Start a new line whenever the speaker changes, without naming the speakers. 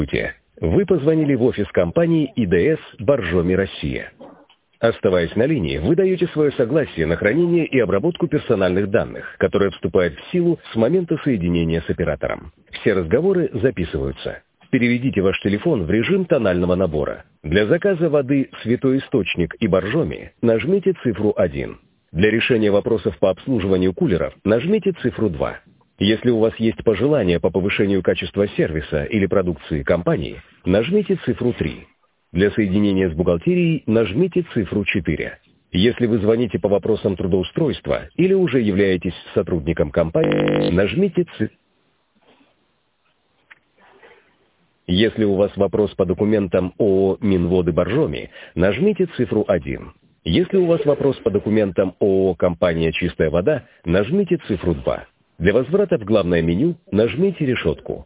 Вы позвонили в офис компании ИДС «Боржоми Россия». Оставаясь на линии, вы даете свое согласие на хранение и обработку персональных данных, которое вступает в силу с момента соединения с оператором. Все разговоры записываются. Переведите ваш телефон в режим тонального набора. Для заказа воды «Святой Источник» и «Боржоми» нажмите цифру 1. Для решения вопросов по обслуживанию кулеров нажмите цифру 2. Если у вас есть пожелания по повышению качества сервиса или продукции компании, нажмите цифру 3. Для соединения с бухгалтерией нажмите цифру 4. Если вы звоните по вопросам трудоустройства или уже являетесь сотрудником компании, нажмите цифру. Если у вас вопрос по документам ООО «Минводы Боржоми», нажмите цифру 1. Если у вас вопрос по документам ООО «Компания Чистая вода», нажмите цифру 2. Для возврата в главное меню нажмите решетку.